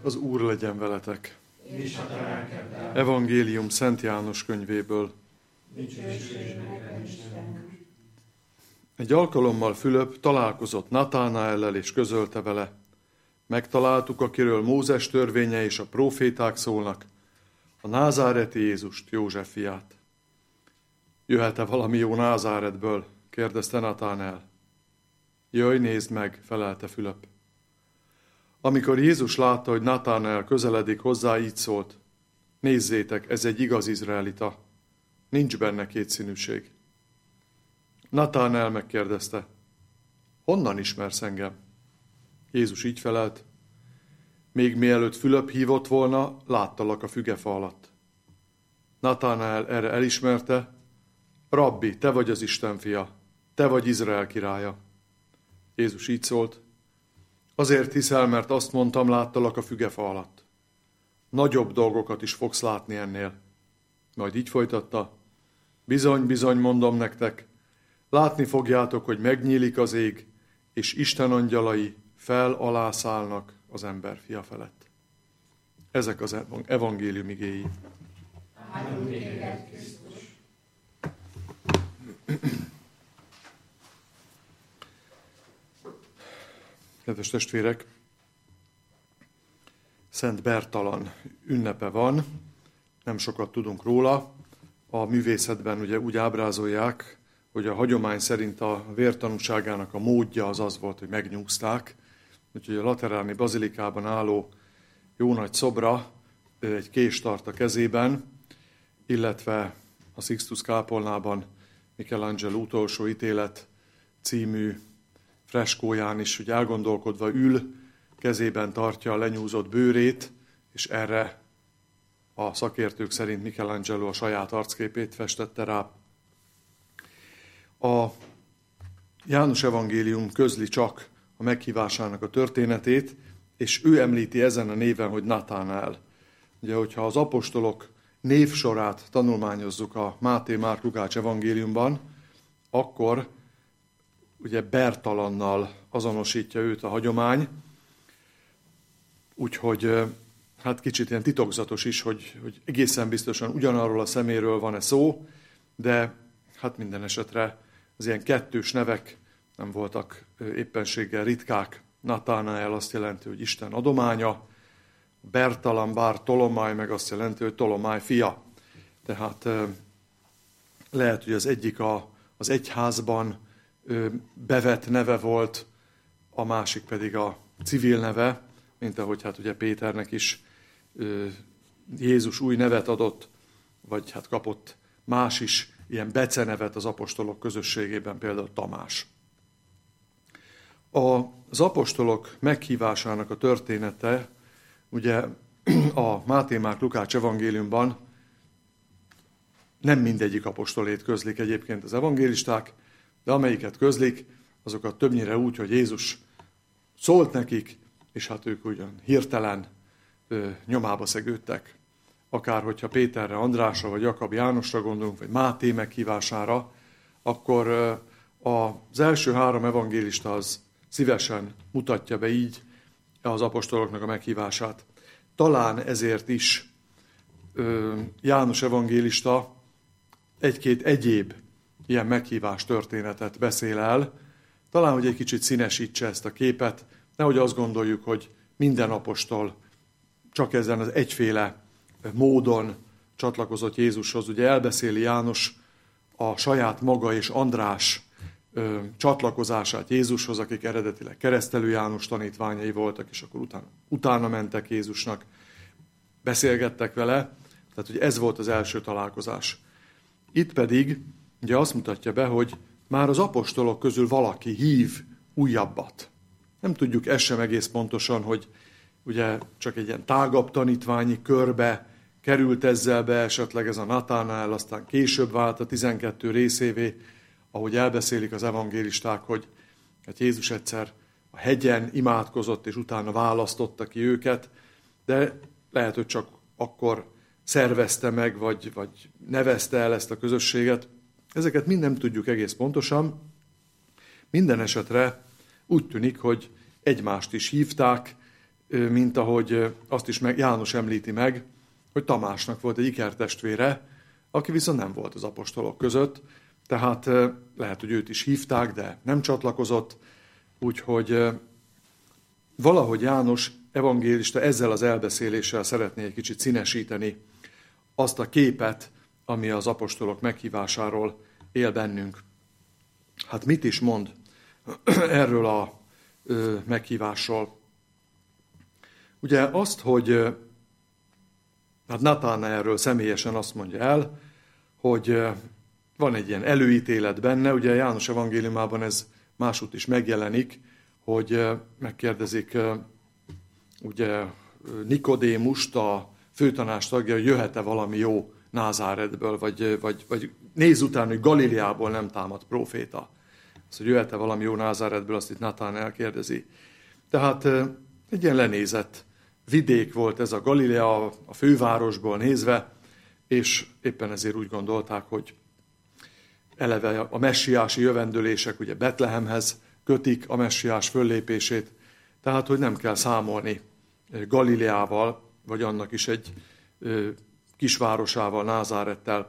Az Úr legyen veletek. És a te lelkeddel. Evangélium Szent János könyvéből. Dicsőség neked, Istenünk. Egy alkalommal Fülöp találkozott Natánaellel és közölte vele: megtaláltuk, akiről Mózes törvénye és a próféták szólnak, a názáreti Jézust, József fiát. Jöhet-e valami jó Názáretből? Kérdezte Natánael. Jöjj, nézd meg, felelte Fülöp. Amikor Jézus látta, hogy Natánael közeledik hozzá, így szólt: nézzétek, ez egy igaz izraelita, nincs benne kétszínűség. Natánael megkérdezte: honnan ismersz engem? Jézus így felelt: még mielőtt Fülöp hívott volna, láttalak a fügefa alatt. Natánael erre elismerte: Rabbi, te vagy az Isten fia, te vagy Izrael királya. Jézus így szólt: azért hiszel, mert azt mondtam, láttalak a fügefa alatt. Nagyobb dolgokat is fogsz látni ennél. Majd így folytatta: bizony, bizony mondom nektek, látni fogjátok, hogy megnyílik az ég, és Isten angyalai fel-alá szállnak az ember fia felett. Ezek az evangélium igéi. Áldunk téged, Krisztus. Kedves testvérek, Szent Bertalan ünnepe van, nem sokat tudunk róla. A művészetben ugye úgy ábrázolják, hogy a hagyomány szerint a vértanúságának a módja az volt, hogy megnyúzták. Úgyhogy a lateráni bazilikában álló jó nagy szobra egy kést tart a kezében, illetve a Sixtus kápolnában Michelangelo utolsó ítélet című freskóján is, hogy elgondolkodva ül, kezében tartja a lenyúzott bőrét, és erre a szakértők szerint Michelangelo a saját arcképét festette rá. A János evangélium közli csak a meghívásának a történetét, és ő említi ezen a néven, hogy Natánael. Ugye, hogyha az apostolok névsorát tanulmányozzuk a Máté, Márk, Lukács evangéliumban, akkor ugye Bertalannal azonosítja őt a hagyomány, úgyhogy hát kicsit ilyen titokzatos is, hogy egészen biztosan ugyanarról a szeméről van-e szó, de hát minden esetre az ilyen kettős nevek nem voltak éppenséggel ritkák. Natánael azt jelenti, hogy Isten adománya, Bertalan bár Tolomáj meg azt jelenti, hogy Tolomáj fia. Tehát lehet, hogy az egyik az egyházban bevett neve volt, a másik pedig a civil neve, mint ahogy hát ugye Péternek is Jézus új nevet adott, vagy hát kapott más is ilyen becenevet az apostolok közösségében, például Tamás. Az apostolok meghívásának a története, ugye a Máté, Márk, Lukács evangéliumban nem mindegyik apostolét közlik egyébként az evangélisták, de amelyiket közlik, azokat többnyire úgy, hogy Jézus szólt nekik, és hát ők ugyan hirtelen nyomába szegődtek. Akár hogyha Péterre, Andrásra, vagy Jakab, Jánosra gondolunk, vagy Máté meghívására, akkor az első három evangélista az szívesen mutatja be így az apostoloknak a meghívását. Talán ezért is János evangélista egy-két egyéb ilyen meghívás történetet beszél el, talán, hogy egy kicsit színesítse ezt a képet, nehogy azt gondoljuk, hogy minden apostol csak ezen az egyféle módon csatlakozott Jézushoz. Ugye elbeszéli János a saját maga és András csatlakozását Jézushoz, akik eredetileg Keresztelő János tanítványai voltak, és akkor utána mentek Jézusnak, beszélgettek vele, tehát hogy ez volt az első találkozás. Itt pedig ugye azt mutatja be, hogy már az apostolok közül valaki hív újabbat. Nem tudjuk ezt sem egész pontosan, hogy ugye csak egy ilyen tágabb tanítványi körbe került ezzel be, esetleg ez a Natánael, aztán később vált a 12 részévé, ahogy elbeszélik az evangélisták, hogy hát Jézus egyszer a hegyen imádkozott, és utána választotta ki őket, de lehet, hogy csak akkor szervezte meg, vagy nevezte el ezt a közösséget. Ezeket mind nem tudjuk egész pontosan. Minden esetre úgy tűnik, hogy egymást is hívták, mint ahogy azt is János említi meg, hogy Tamásnak volt egy ikertestvére, aki viszont nem volt az apostolok között, tehát lehet, hogy őt is hívták, de nem csatlakozott, úgyhogy valahogy János evangélista ezzel az elbeszéléssel szeretné egy kicsit színesíteni azt a képet, ami az apostolok meghívásáról él bennünk. Hát mit is mond erről a meghívásról? Ugye azt, hogy hát Natánaelről személyesen azt mondja el, hogy van egy ilyen előítélet benne, ugye János evangéliumában ez másút is megjelenik, hogy megkérdezik ugye Nikodémust, a főtanács tagja, hogy jöhet-e valami jó Názáretből, vagy néz után, hogy Galileából nem támad próféta. Az, hogy jöhet-e valami jó Názáretből, azt itt Natánael kérdezi. Tehát egy ilyen lenézett vidék volt ez a Galilea, a fővárosból nézve, és éppen ezért úgy gondolták, hogy eleve a messiási jövendőlések ugye Betlehemhez kötik a messiás föllépését, tehát hogy nem kell számolni Galileával, vagy annak is egy kisvárosával, Názárettel.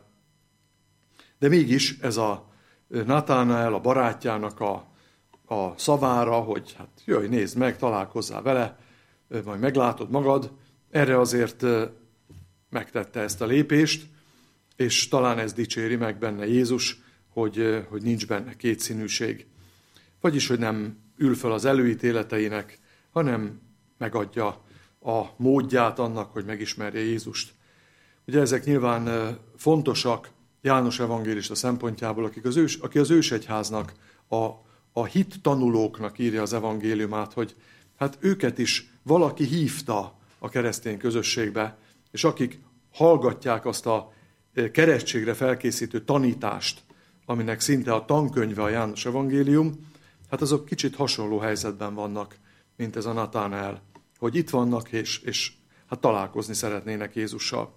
De mégis ez a Natánael, a barátjának a szavára, hogy hát jöjj, nézd meg, találkozzál vele, majd meglátod magad, erre azért megtette ezt a lépést, és talán ez dicséri meg benne Jézus, hogy nincs benne kétszínűség. Vagyis, hogy nem ül föl az előítéleteinek, hanem megadja a módját annak, hogy megismerje Jézust. Ugye ezek nyilván fontosak János evangélista szempontjából, aki az ősegyháznak, a hit tanulóknak írja az evangéliumát, hogy hát őket is valaki hívta a keresztény közösségbe, és akik hallgatják azt a keresztségre felkészítő tanítást, aminek szinte a tankönyve a János evangélium, hát azok kicsit hasonló helyzetben vannak, mint ez a Natánael, hogy itt vannak, és hát találkozni szeretnének Jézussal.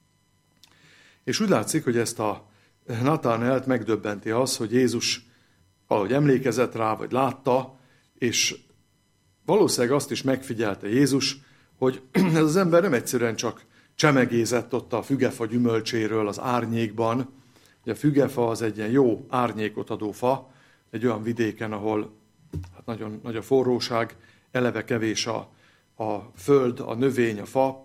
És úgy látszik, hogy ezt a Natánaelt megdöbbenti az, hogy Jézus valahogy emlékezett rá, vagy látta, és valószínűleg azt is megfigyelte Jézus, hogy ez az ember nem egyszerűen csak csemegézett ott a fügefa gyümölcséről az árnyékban. Ugye a fügefa az egy ilyen jó árnyékot adó fa, egy olyan vidéken, ahol hát nagyon nagy a forróság, eleve kevés a föld, a növény, a fa,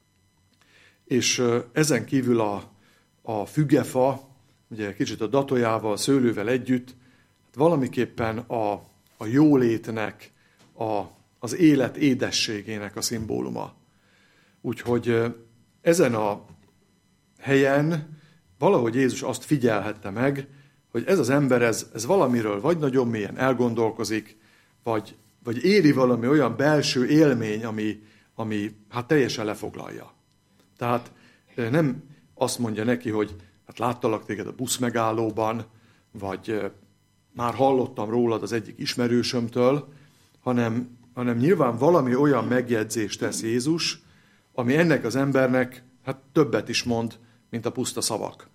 és ezen kívül a fügefa, ugye kicsit a datójával, szőlővel együtt, hát valamiképpen a jólétnek, az élet édességének a szimbóluma. Úgyhogy ezen a helyen valahogy Jézus azt figyelhette meg, hogy ez az ember, ez valamiről vagy nagyon mélyen elgondolkozik, vagy éri valami olyan belső élmény, ami hát teljesen lefoglalja. Tehát nem azt mondja neki, hogy hát láttalak téged a buszmegállóban, vagy már hallottam rólad az egyik ismerősömtől, hanem nyilván valami olyan megjegyzést tesz Jézus, ami ennek az embernek hát többet is mond, mint a puszta szavak.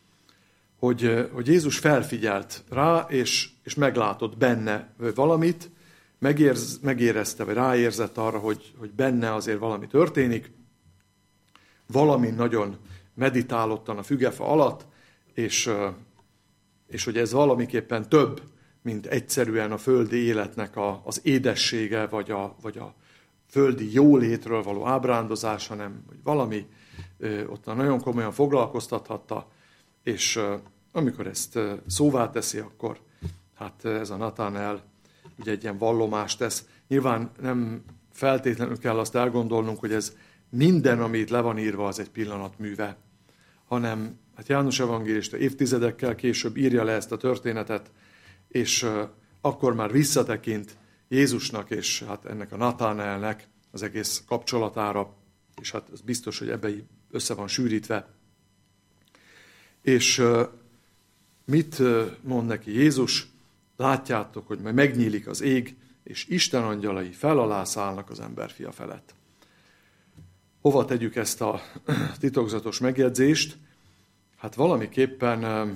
Hogy Jézus felfigyelt rá, és meglátott benne valamit, megérezte, vagy ráérzett arra, hogy benne azért valami történik, valami nagyon meditálottan a fügefa alatt, és hogy ez valamiképpen több, mint egyszerűen a földi életnek az édessége, vagy a földi jólétről való ábrándozás, hanem hogy valami ott nagyon komolyan foglalkoztathatta, és amikor ezt szóvá teszi, akkor hát ez a Natánael ugye egy ilyen vallomást tesz. Nyilván nem feltétlenül kell azt elgondolnunk, hogy ez minden, ami itt le van írva, az egy pillanat műve, hanem hát János evangélista évtizedekkel később írja le ezt a történetet, és akkor már visszatekint Jézusnak és hát ennek a Natánaelnek az egész kapcsolatára, és hát ez biztos, hogy ebbe össze van sűrítve. És mit mond neki Jézus? Látjátok, hogy majd megnyílik az ég, és Isten angyalai fel alá szállnak az emberfia felett. Hova tegyük ezt a titokzatos megjegyzést? Hát valamiképpen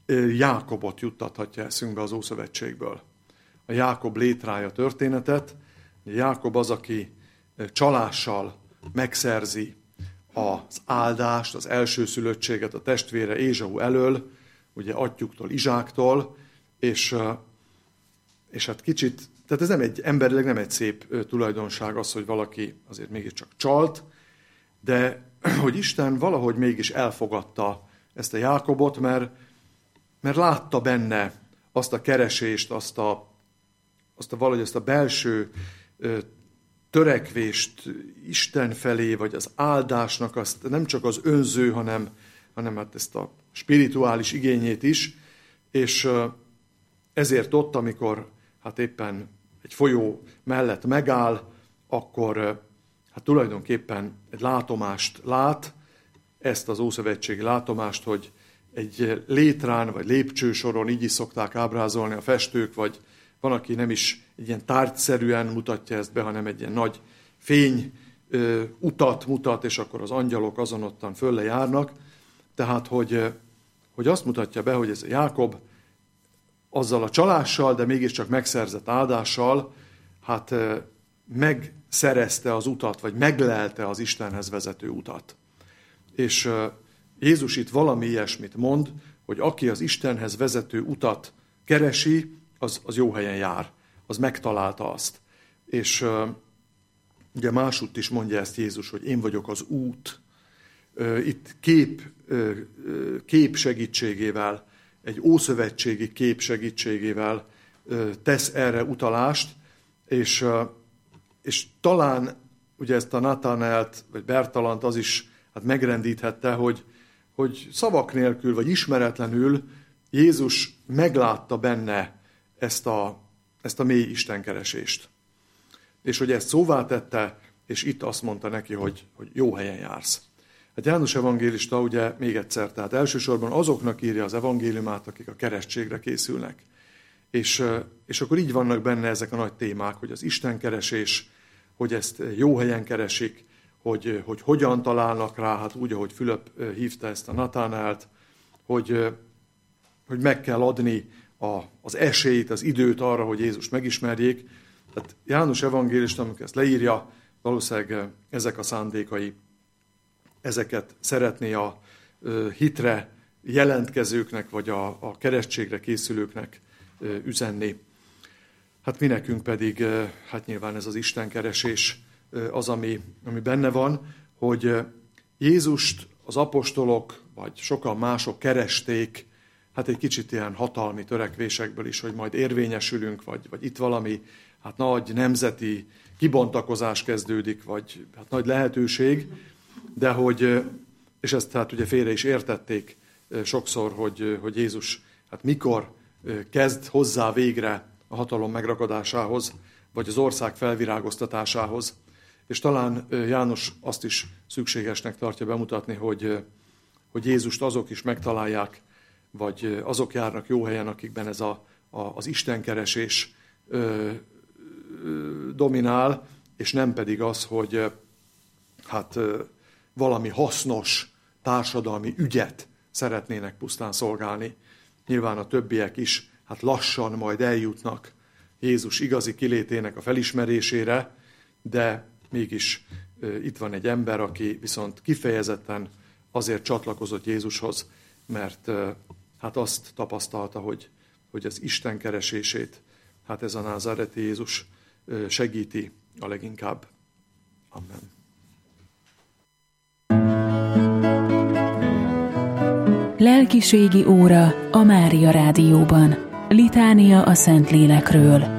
Jákobot juttathatja eszünkbe az Ószövetségből. A Jákob létrája történetet, Jákob az, aki csalással megszerzi az áldást, az elsőszülöttséget a testvére Ézsau elől, ugye atyjuktól, Izsáktól, és hát kicsit, tehát ez nem emberileg nem egy szép tulajdonság az, hogy valaki azért mégiscsak csalt, de hogy Isten valahogy mégis elfogadta ezt a Jákobot, mert látta benne azt a keresést, azt a belső törekvést Isten felé, vagy az áldásnak, azt nem csak az önző, hanem hát ezt a spirituális igényét is, és ezért ott, amikor hát éppen egy folyó mellett megáll, akkor hát tulajdonképpen egy látomást lát, ezt az ószövetségi látomást, hogy egy létrán vagy lépcsősoron, így is szokták ábrázolni a festők, vagy van, aki nem is egy ilyen tárgyszerűen mutatja ezt be, hanem egy ilyen nagy fény utat mutat, és akkor az angyalok azonottan fölle járnak. Tehát, hogy azt mutatja be, hogy ez a Jákob azzal a csalással, de mégiscsak megszerzett áldással, hát megszerezte az utat, vagy meglelte az Istenhez vezető utat. És Jézus itt valami ilyesmit mond, hogy aki az Istenhez vezető utat keresi, az jó helyen jár, az megtalálta azt. És ugye másutt is mondja ezt Jézus, hogy én vagyok az út. Itt kép segítségével, egy ószövetségi kép segítségével tesz erre utalást, és talán ugye ezt a Nathanaelt, vagy Bertalant az is hát megrendíthette, hogy szavak nélkül, vagy ismeretlenül Jézus meglátta benne ezt a mély istenkeresést. És hogy ezt szóvá tette, és itt azt mondta neki, hogy jó helyen jársz. Hát János evangélista ugye még egyszer, tehát elsősorban azoknak írja az evangéliumát, akik a keresztségre készülnek. És akkor így vannak benne ezek a nagy témák, hogy az istenkeresés, hogy ezt jó helyen keresik, hogy hogyan találnak rá, hát úgy, ahogy Fülöp hívta ezt a Nathanaelt, hogy meg kell adni az esélyt, az időt arra, hogy Jézust megismerjék. Tehát János evangélista, amikor ezt leírja, valószínűleg ezek a szándékai, ezeket szeretné a hitre jelentkezőknek, vagy a keresztségre készülőknek üzenni. Hát mi nekünk pedig, hát nyilván ez az istenkeresés az, ami benne van, hogy Jézust az apostolok, vagy sokan mások keresték, hát egy kicsit ilyen hatalmi törekvésekből is, hogy majd érvényesülünk, vagy itt valami hát nagy nemzeti kibontakozás kezdődik, vagy hát nagy lehetőség, de hogy, és ezt hát ugye félre is értették sokszor, hogy Jézus hát mikor kezd hozzá végre a hatalom megragadásához, vagy az ország felvirágoztatásához. És talán János azt is szükségesnek tartja bemutatni, hogy Jézust azok is megtalálják, vagy azok járnak jó helyen, akikben ez az istenkeresés dominál, és nem pedig az, hogy hát valami hasznos társadalmi ügyet szeretnének pusztán szolgálni. Nyilván a többiek is hát lassan majd eljutnak Jézus igazi kilétének a felismerésére, de mégis itt van egy ember, aki viszont kifejezetten azért csatlakozott Jézushoz, mert hát azt tapasztalta, hogy az Isten keresését hát ez a názáreti Jézus segíti a leginkább. Amen. Lelkiségi óra a Mária Rádióban. Litánia a Szentlélekről.